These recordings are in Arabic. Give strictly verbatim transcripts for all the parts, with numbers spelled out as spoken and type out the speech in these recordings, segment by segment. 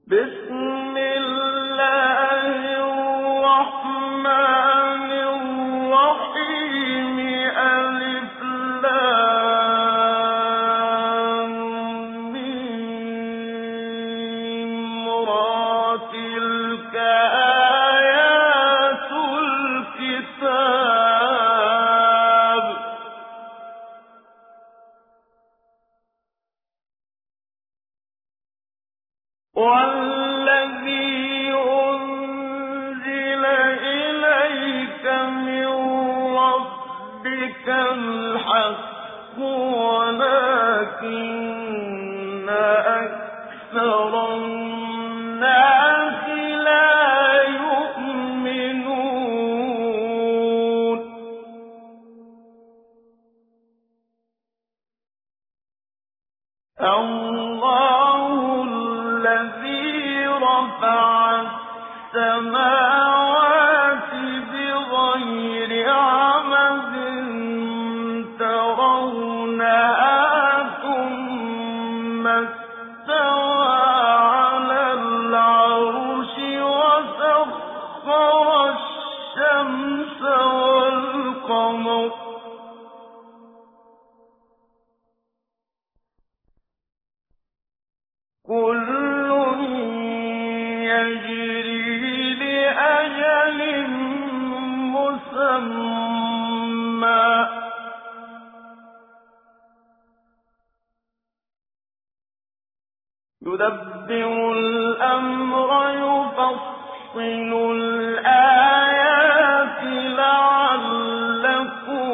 بسم الله الرحمن الرحيم ألف لام ميم را تلك آيات الكتاب والذي أنزل إليك من ربك الحق ولكن أكثر الناس لا يؤمنون الله الذي رفع السماوات بغير عمد ترونها ثم استوى على العرش وسخر الشمس والقمر كل يجري لأجل مسمى يدبر الأمر يفصل الآيات لعلكم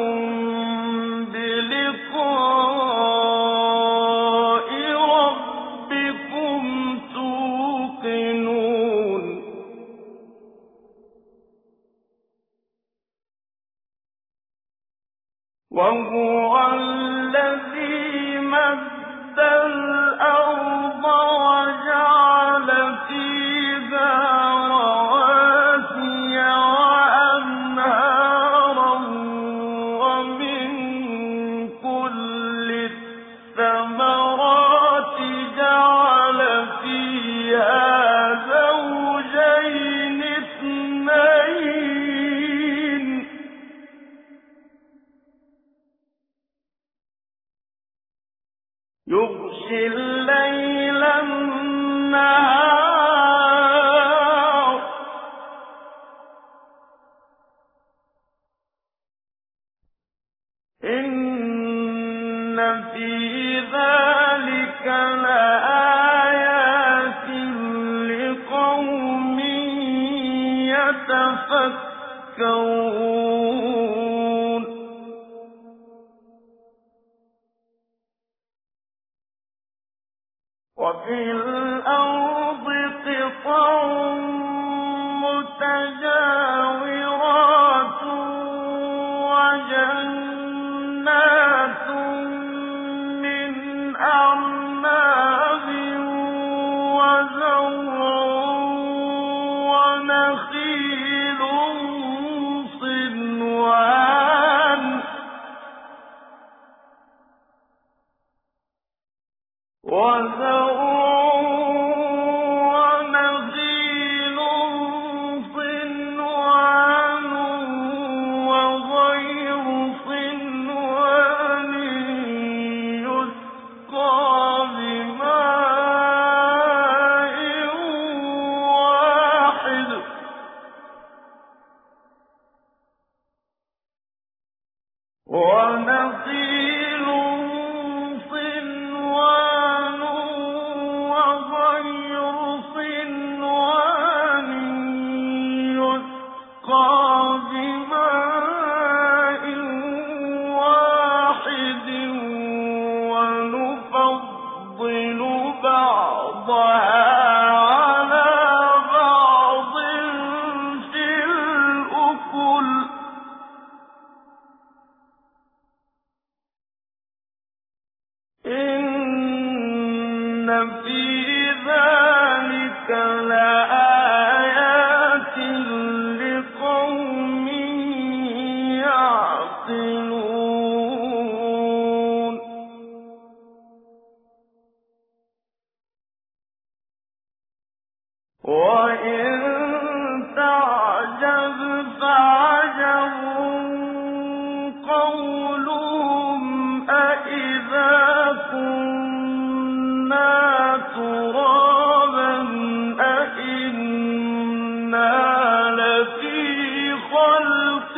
بلقاء ربكم توقنون وهو الذي مد الأرض وجعل فيها رواسي وأنهارا ومن كل الثمرات جعل فيها زوجين اثنين يغشي الليل النهار إن في ذلك لآيات لقوم يتفكرون وفي الأرض قطع متجاورات وجنات من أعناب وزرع ونخيل صنوان وزرع ونخيل صنوان وغير صنوان يسقى بماء واحد وإن تعجب فعجب قولهم أإذا كنا ترابا أإنا لفي خلق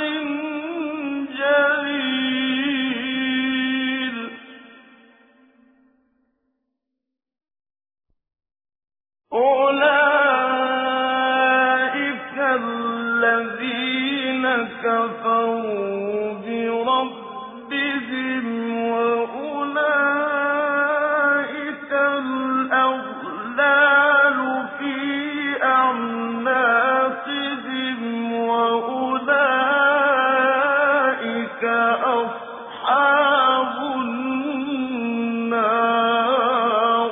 جديد أولئك الذين كفروا بربهم وأولئك الأغلال في أعناقهم وأولئك أصحاب النار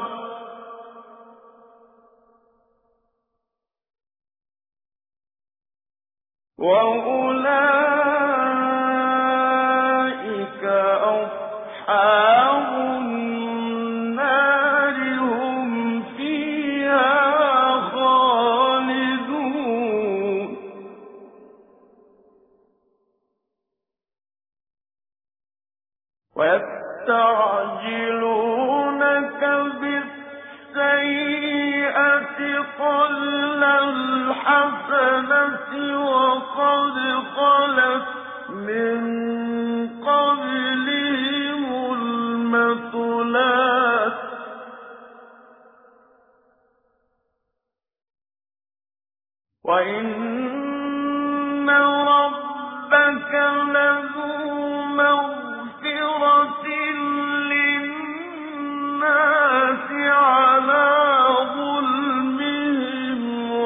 وأولئك أصحاب النار هم فيها خالدون ويستعجلونك بالسيئة قبل الحسنة وقد خلت من قبلهم المثلات وإن ربك لذو مغفرة للناس على ظلمهم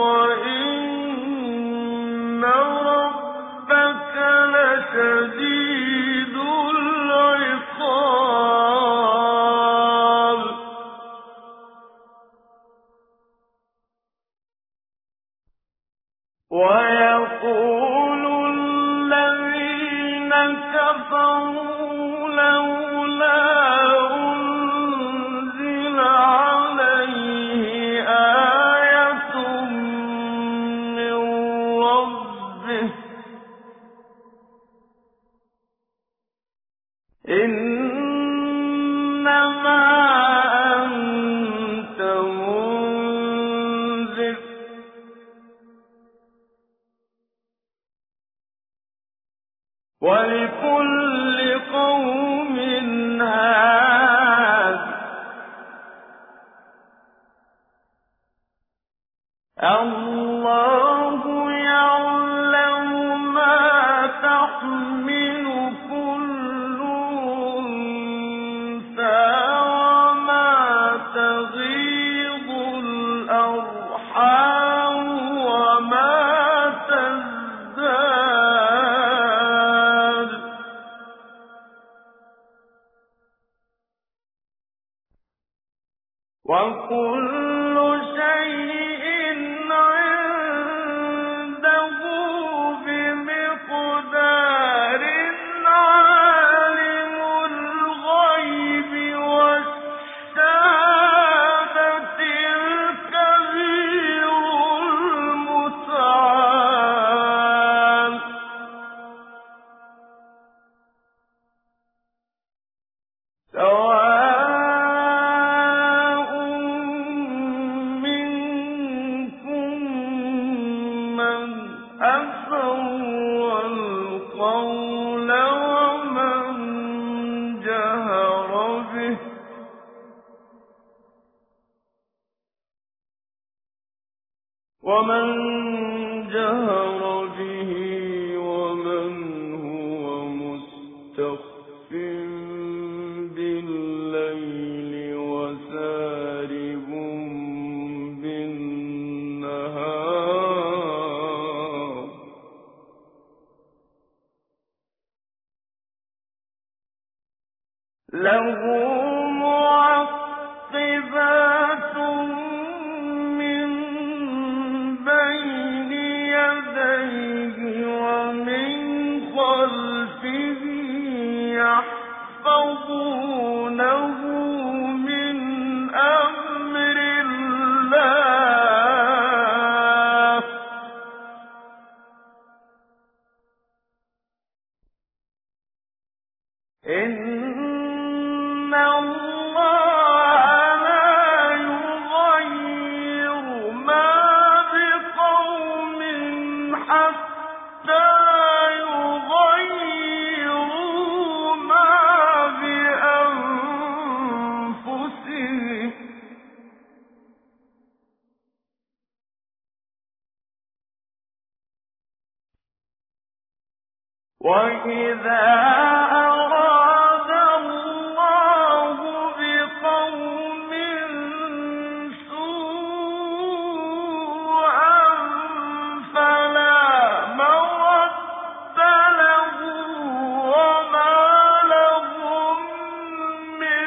وإن ربك لشديد العقاب ويقول الذين كفروا لولا أنزل عليه آية من ربه إنما أنت منذر ولكل قوم هاد الله يعلم ما تحمل كل أنثى وما تغيض الأرحام وما تزداد وكل شيء عنده بمقدار عالم الغيب والشهادة الكبير المتعال سواء منكم من أسر القول ومن جهر به ومن جهر به ومن هو مستخف بالليل وسارب بالنهار له معقبات من بين يديه وَإِذَا أَرَادَ اللَّهُ بِقَوْمٍ سُوءًا فَلَا مَرَدَّ لَهُ وَمَا لَهُم مِّن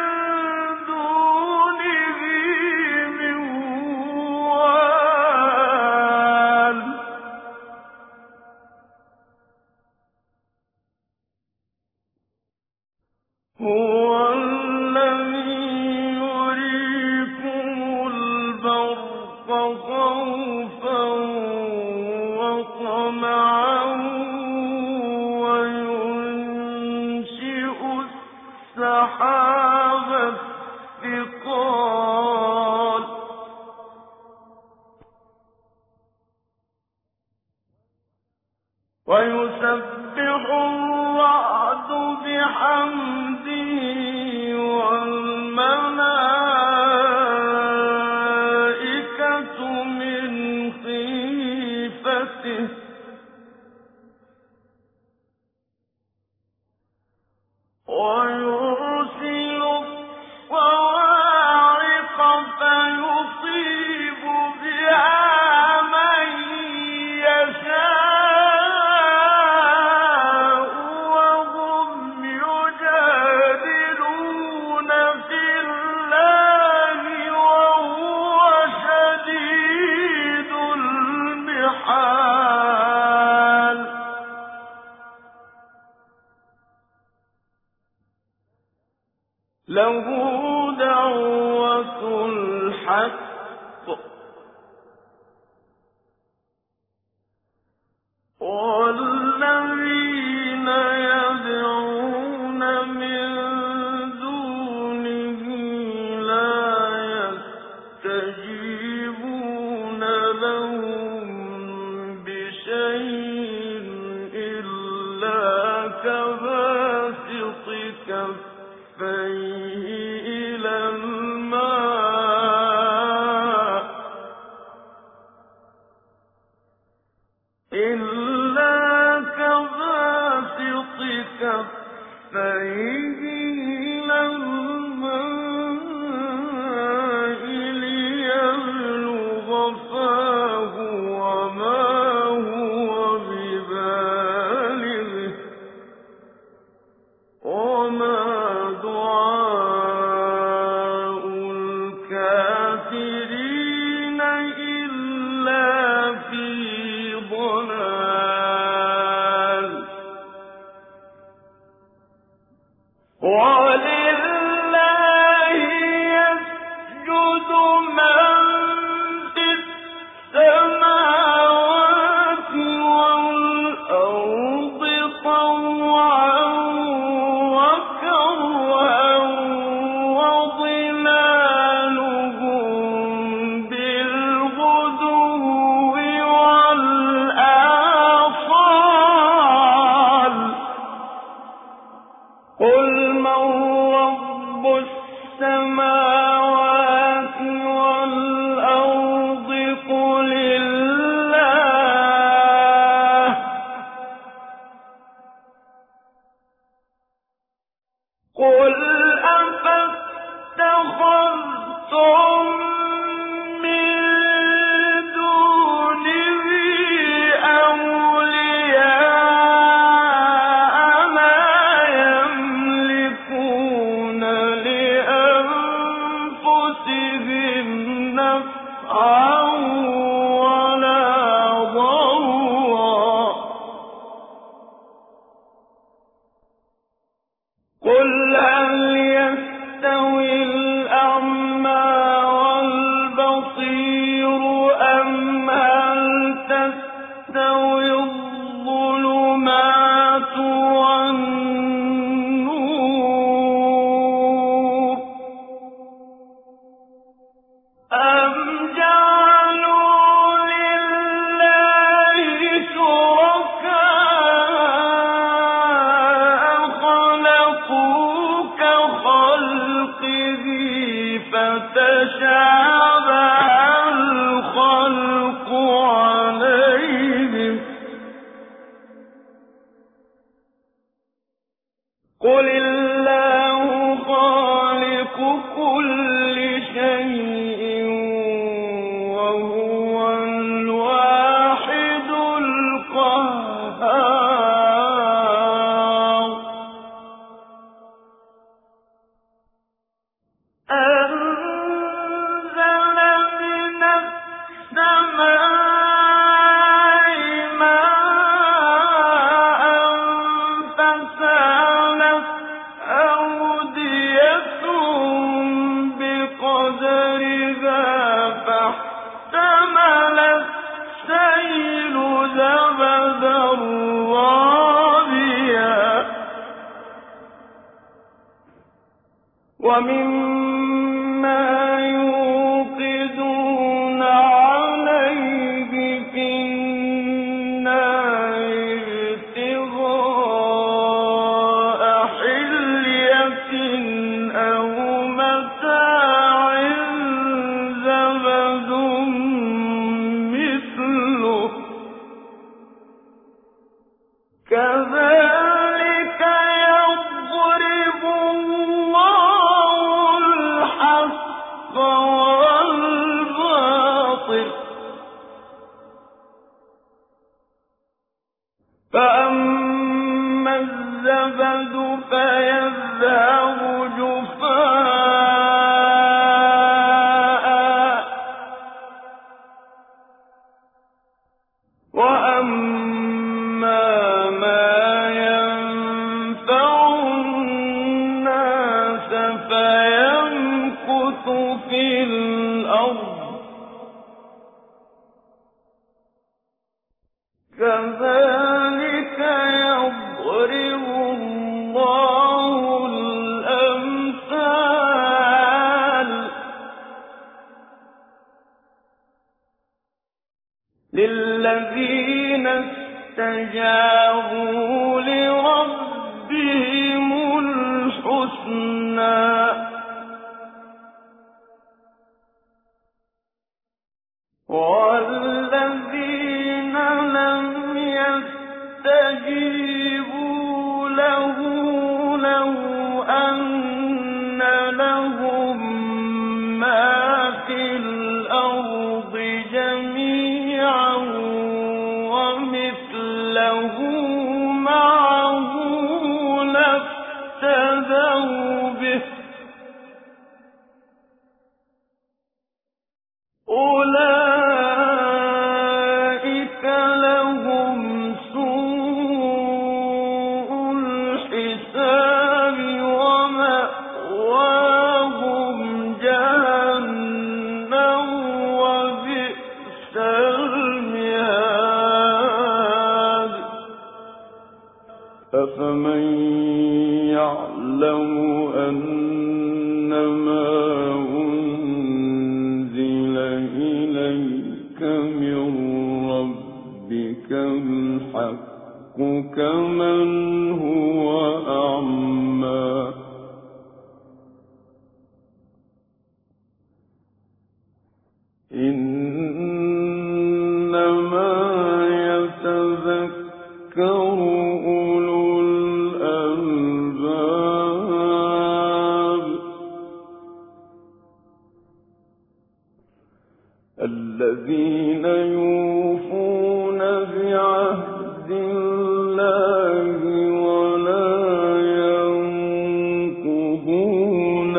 دُونِهِ مِن وَالٍ هُوَ الَّذِي يُرِيكُمُ الْبَرْقَ خَوْفًا وَطَمَعًا وَيُنشِئُ السَّحَابَ الثِّقَالَ وَيُسَبِّحُ الرَّعْدُ بِحَمْدِهِ وَالْمَلَائِكَةُ مِنْ خِيفَتِهِ وَيُرْسِلُ الصَّوَاعِقَ فَيُصِيبُ بِهَا مَن يَشَاءُ وَهُمْ يُجَادِلُونَ فِي اللَّهِ وَهُوَ شَدِيدُ الْمِحَالِ لَهُ دَعْوَةُ الْحَقِّ وَالَّذِينَ يَدْعُونَ مِن دُونِهِ لَا يَسْتَجِيبُونَ لَهُم بِشَيْءٍ إِلَّا كَبَاسِطِ كَفَّيْهِ إِلَى الْمَاءِ إِلَّا كَبَاسِطِ كَفَّيْهِ إِلَى الْمَاءِ لِيَبْلُغَ فَاهُ وَمَا هُوَ بِبَالِغِهِ وَمَا دُعَاءُ الْكَافِرِينَ إِلَّا فِي ضَلَالٍ وَلِلَّهِ يَسْجُدُ مَن فِي السَّمَاوَاتِ وَالْأَرْضِ طَوْعًا وَكَرْهًا وَظِلَالُهُم بِالْغُدُوِّ وَالْآصَالِ قُلْ مَن رَّبُّ السَّمَاوَاتِ وَالْأَرْضِ قُلِ اللَّهُ قُلْ أَفَاتَّخَذْتُم مِّن دُونِهِ أَوْلِيَاءَ مَا يَمْلِكُونَ لِأَنفُسِهِمْ نَفْعًا وَلَا ضَرًّا قُلْ هَلْ يَسْتَوِي الْأَعْمَىٰ وَالْبَصِيرُ أَمْ هَلْ تَسْتَوِي الظُّلُمَاتُ وَالنُّورُ أَمْ جَعَلُوا لِلَّهِ شُرَكَاءَ خَلَقُوا كَخَلْقِهِ فَتَشَابَهَ الْخَلْقُ عَلَيْهِمْ فأما الزبد فيذهب جفاء وأما ما ينفع الناس فيمكث في الأرض كذلك يضرب الله الأمثال للذين استجابوا لربهم الحسنى والذين لم يستجيبوا له لو أن لهم ما في الأرض جميعا ومثله معه لافتدوا به أولئك لهم سوء الحساب ومأواهم جهنم وبئس المهاد أفمن يعلم أنما من ربك الحق كمن هو أعمى إنما يتذكر أولو الألباب الذين يوفون بعهد الله ولا ينقضون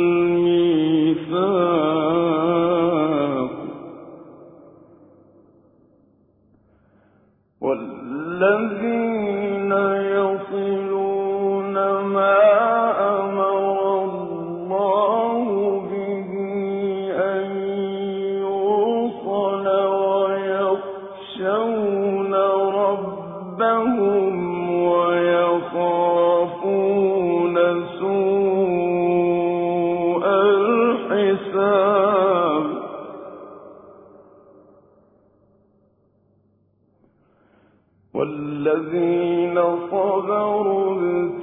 الميثاق والذين يصلون ما أمر الله به أن ويخشون ربهم ويخافون سوء الحساب والذين صبروا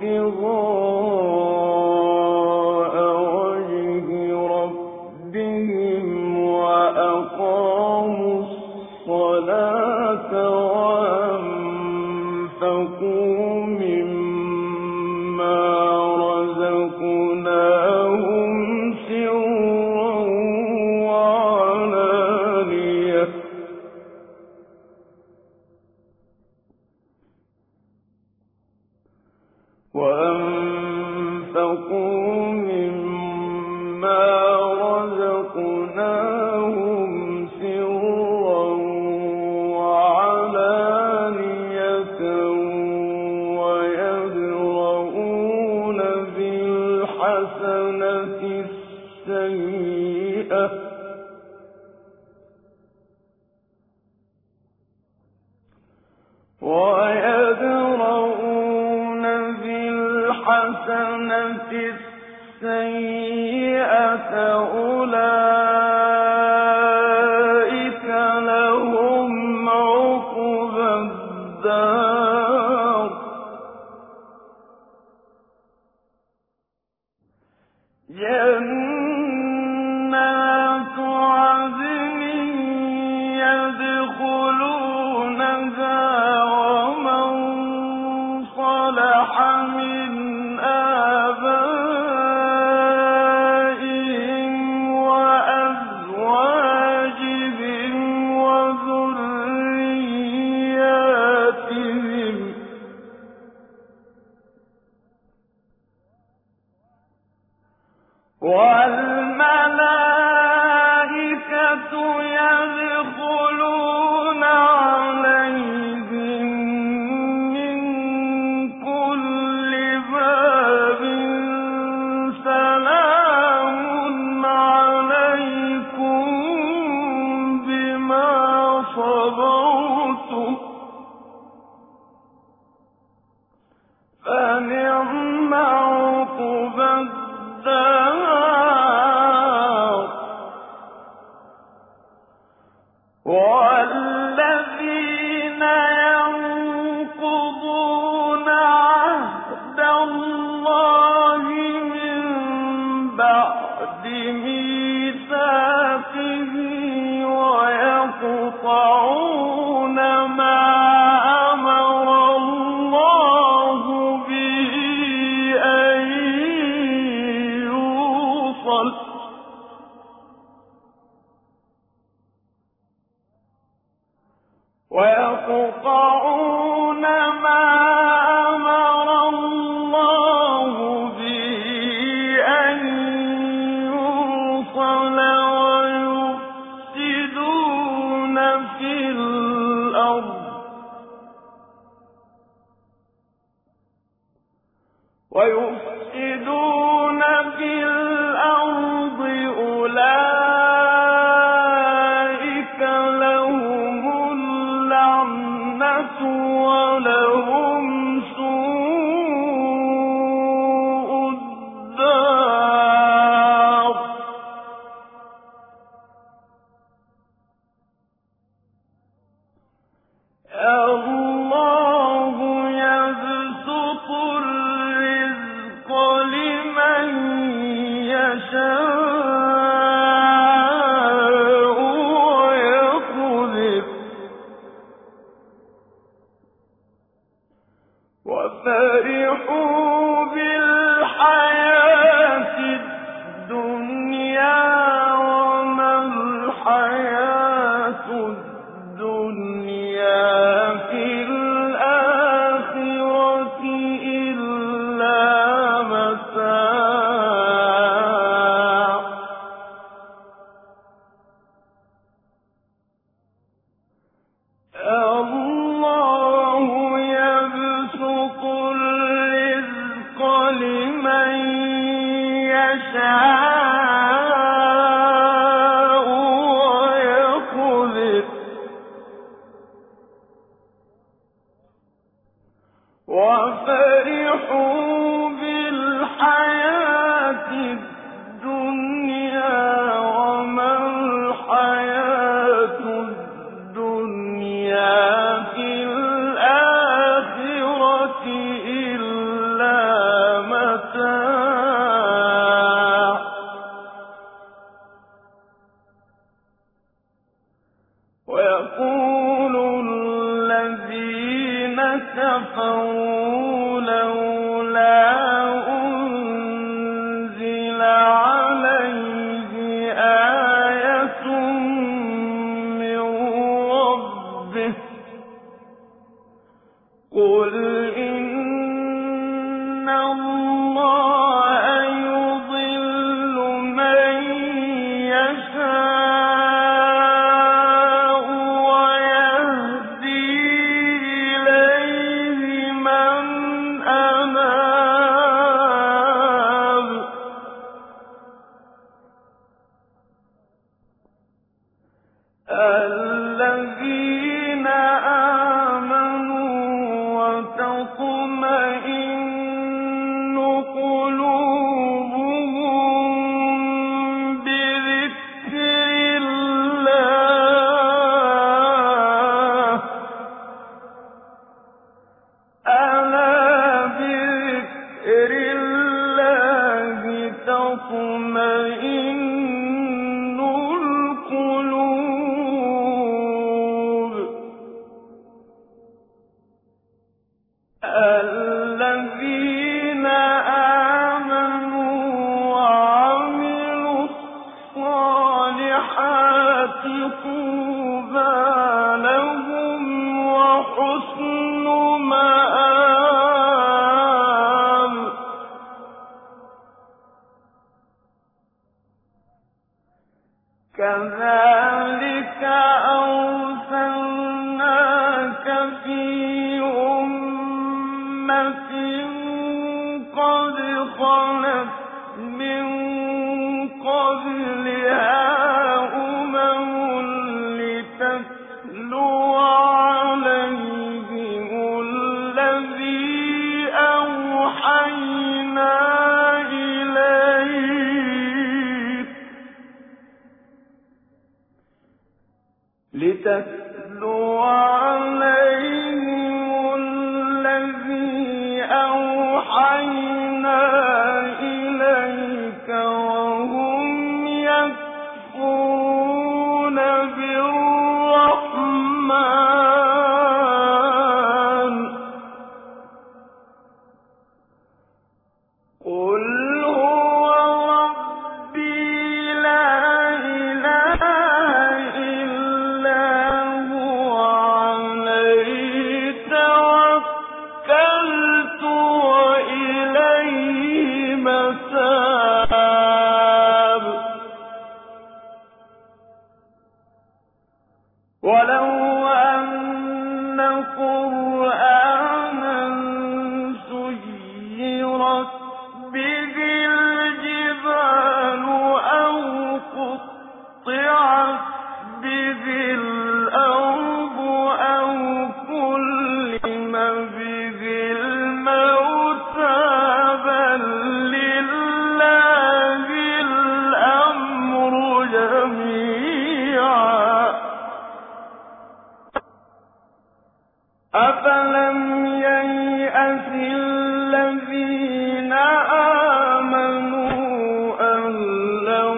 ابتغاء وجه ربهم وأقاموا الصلاة وأنفقوا مما رزقناهم سرا وعلانية وأنفقوا مما رزقناهم سرا وعلانية ويدرؤون بالحسنة السيئة ويدرؤون بالحسنة السيئة أولئك لهم عقبى الدار جنات عدن يدخلونها ومن صلح من آبائهم وأزواجهم وذرياتهم صبرتم فنعم عقبى الدار والذين ينقضون عهد الله من بعد ميثاقه ويقطعون ما أمر الله به أن يوصل ويقطعون ما أمر الله به أن يوصل ويفسدون في الأرض ويفسدون في الأرض أولئك لهم اللعنة ولهم سوء الدار الله يبسط الرزق لمن يشاء ويقدر وفرحوا بالحياة الدنيا وما الحياة الدنيا في الآخرة إلا متاع الله يبسط الرزق لمن يشاء ويقدر وفرحوا بالحياة الدنيا وما الحياة الدنيا في الآخرة إلا متاع ويقول الذين كفروا لولا أنزل عليه آية من ربه قل إن الله يضل من يشاء ويهدي إليه من أناب الذين آمنوا وتطمئن قلوبهم بذكر الله ألا بذكر الله تطمئن القلوب لتتلو عليهم الذي أوحينا إليك وهم يكفرون بالرحمن قل هو ربي لا إله إلا هو عليه توكلت وإليه متاب ولو أن قرآنا سيرت به الجبال أو قطعت به الأرض أو كلم به الموتى بل لله الأمر جميعا أفلم ييأس الذين آمنوا أن لو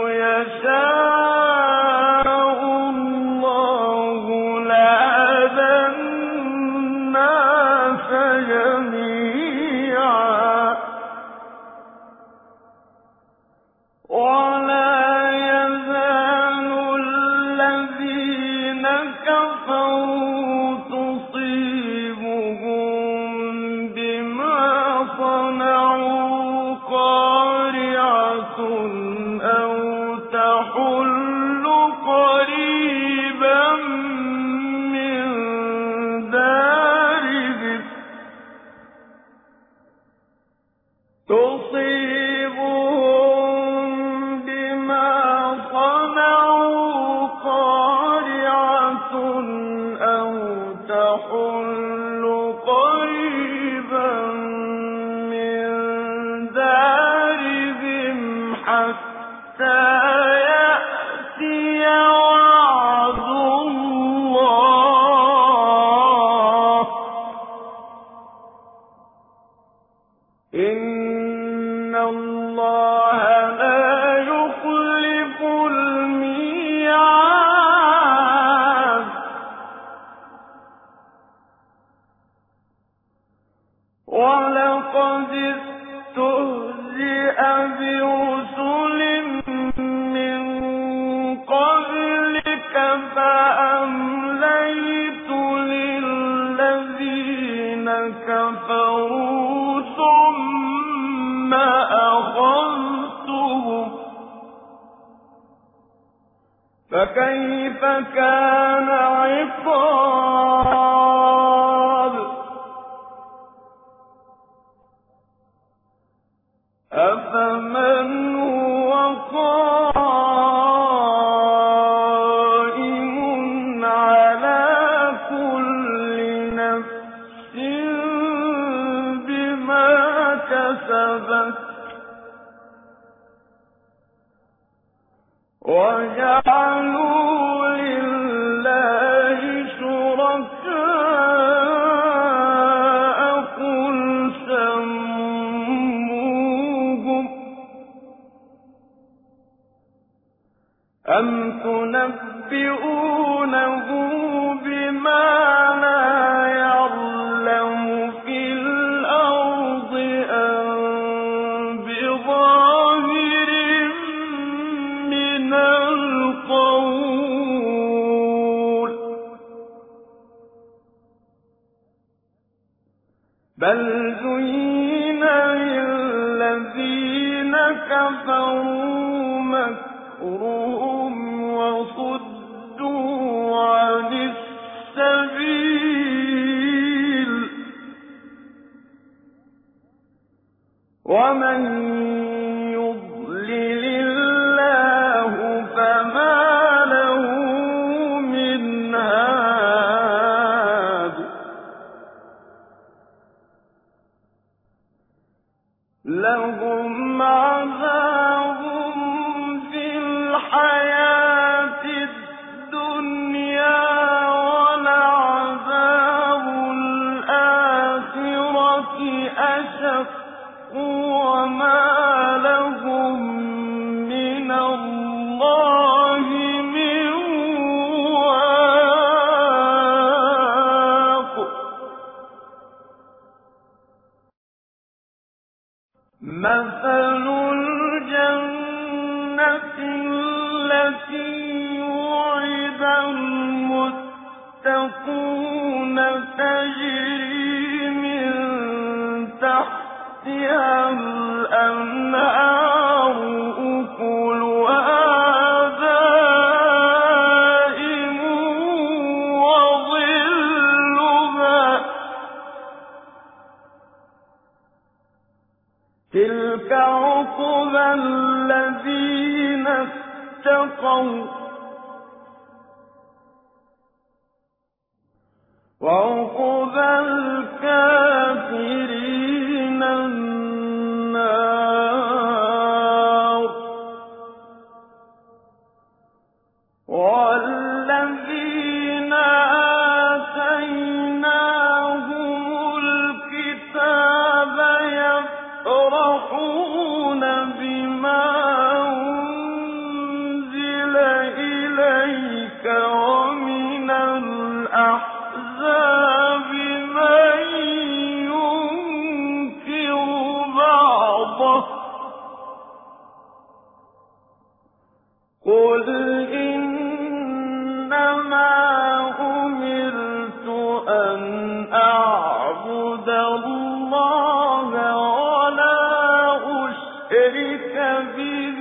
يشاء الله لهدى الناس جميعا ولا يزال الذين كفروا تصيبهم بما صنعوا قارعة أو تحل قريبا من دارهم تصيبهم بما صنعوا قارعة أو تحل قريبا من دارهم حتى يأتي وعد الله إن الله لا يخلف الميعاد ولقد استهزئ برسل من قبلك فأمليت للذين كفروا ثم أخذتهم فكيف كان عقاب أفمن هو قائم على كل نفس بما كسبت وجعلوا لله شركاء قل سموهم أم تنبئونه بما لا يعلم في الأرض أم بظاهر من القول بل زين للذين كفروا مكرهم وصدوا عن السبيل ومن يضلل الله فما له من هاد لهم عذاب في الحياة مثل الجنة التي وعد المتقون تجري من تحتها الأنهار أكلها دائم وظلها تلك عقبى الذين اتقوا وعقبى الكافرين النار والذين آتيناهم الكتاب يفرحون بما أنزل إليك ومن الأحزاب من ينكر بعضه قل إنما أمرت أن أعبد الله ولا أشرك به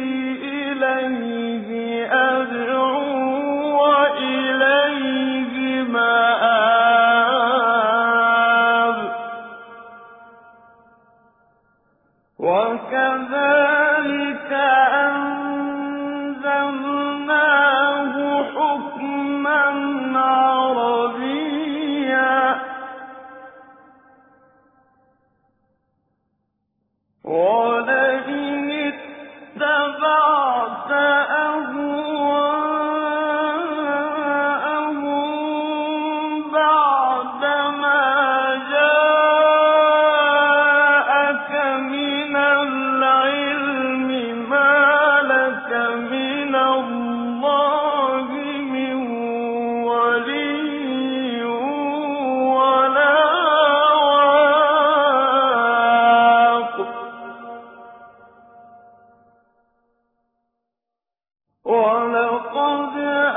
إليه أدعو وإليه مآب وكذلك أنزلناه حكما عربيا ولئن اتبعت أهواءهم بعدما جاءك من العلم ما لك من الله من ولي ولا واق ولقد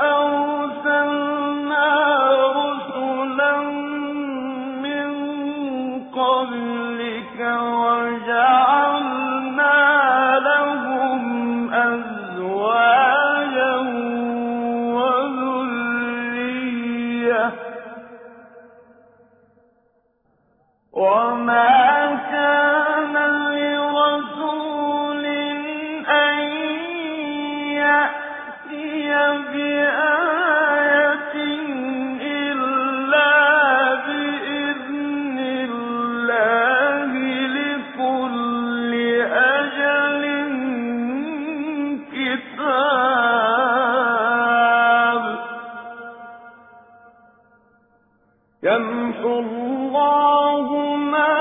أرسلنا رسلا من قبلك وجعلنا لهم أزواجا وذرية وما كان لرسول أن يأتي بآية إلا بإذن الله لكل أجل كتاب يمحو الله ما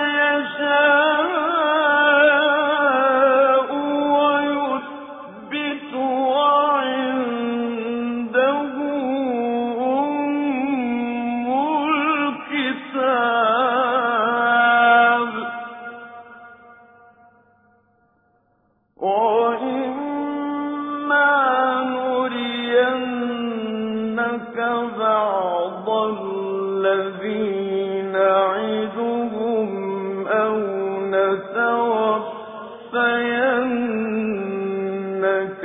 يشاء ويثبت وعنده أم الكتاب وإما نرينك بعض الذي نعدهم أو نتوفينك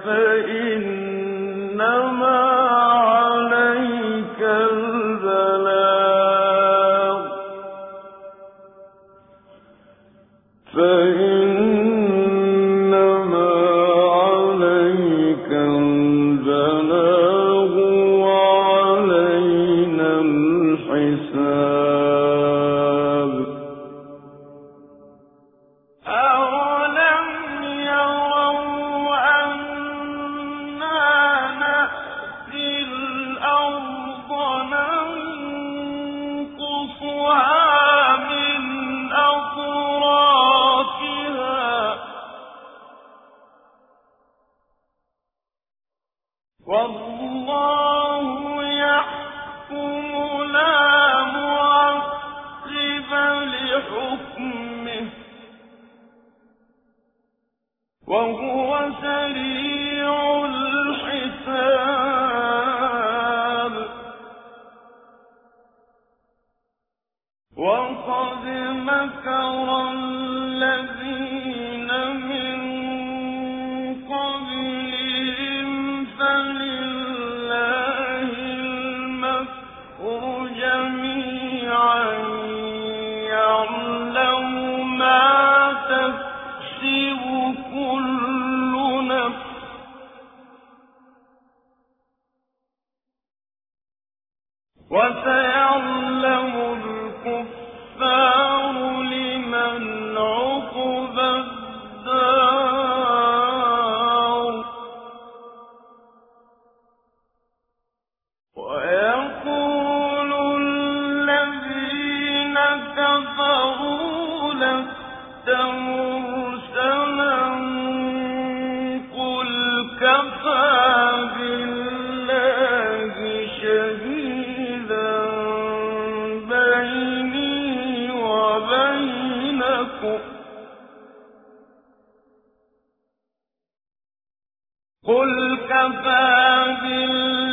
فإنما عليك البلاغ فإنما عليك البلاغ وعلينا الحساب مَكَرَ الَّذِينَ مِن قَبْلِهِمْ فَلِلَّهِ الْمَكْرُ جَمِيعًا يَعْلَمُ مَا تَكْسِبُ كُلُّ نَفْسٍ ۗ وَسَيَعْلَمُ الْكُفَّارُ لِمَنْ عُقْبَى الدَّارِ وَيَقُولُ الَّذِينَ كَفَرُوا لَسْتَ مُرْسَلًا قُلْ كَفَىٰ بِاللَّهِ شَهِيدًا بَيْنِي وَبَيْنَكُمْ قُلْ كَفَىٰ بِاللَّهِ